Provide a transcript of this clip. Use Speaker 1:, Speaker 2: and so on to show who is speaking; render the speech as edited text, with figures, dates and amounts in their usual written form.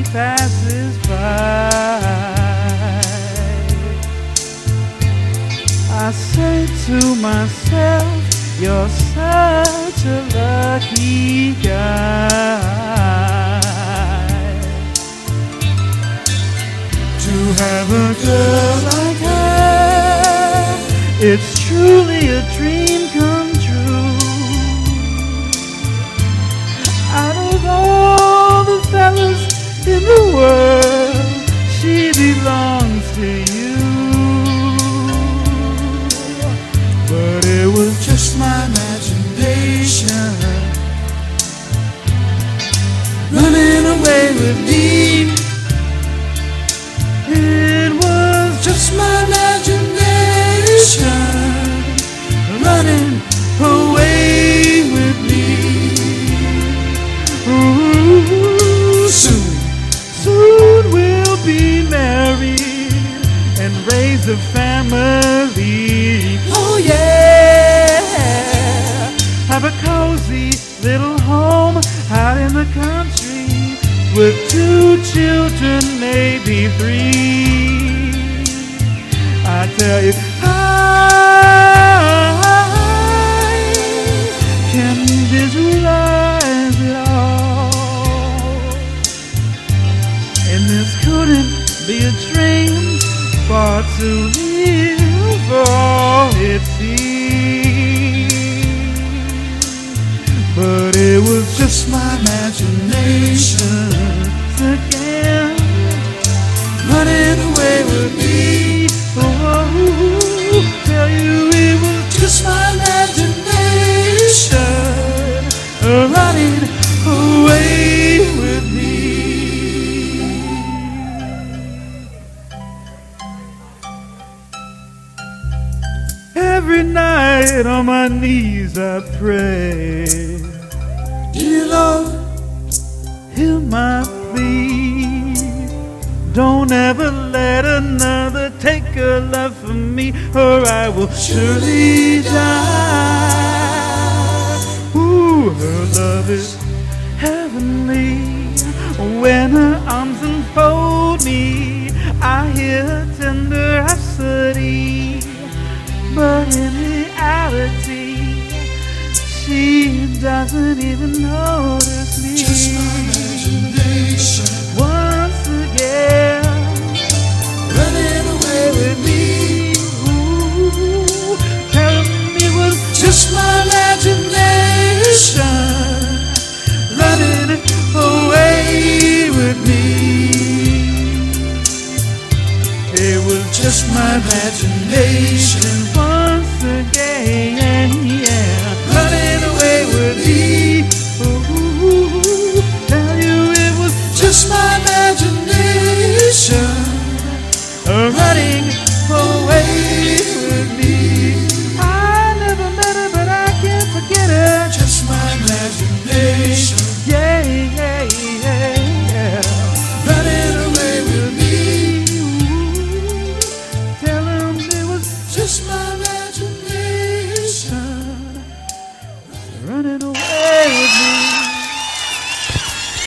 Speaker 1: passes by. I say to myself, you're such a lucky guy to have a girl like her. It's truly a dream come true. Out of all the fellas in the world, she belongs to you. But it was just my imagination running away with me. It was just my imagination running away with me. Ooh, soon we'll be married and raise a family. Oh yeah, have a cozy little home out in the country with 2 children, maybe 3. I tell you, I can visualize it all, and this couldn't be a dream, far too real for all it seems. But it was just my imagination again running away with me. Oh, tell you it was just my imagination running away with me. Every night on my knees I pray, dear Lord, hear my plea. Don't ever let another take her love from me, or I will surely die. Ooh, her love is heavenly. When her arms enfold me, I hear her tender rhapsody. But in reality, she doesn't even notice me.
Speaker 2: Just my imagination
Speaker 1: once again
Speaker 2: running away with me.
Speaker 1: Ooh, tell me it was
Speaker 2: Just my imagination
Speaker 1: running away with me.
Speaker 2: It was just my imagination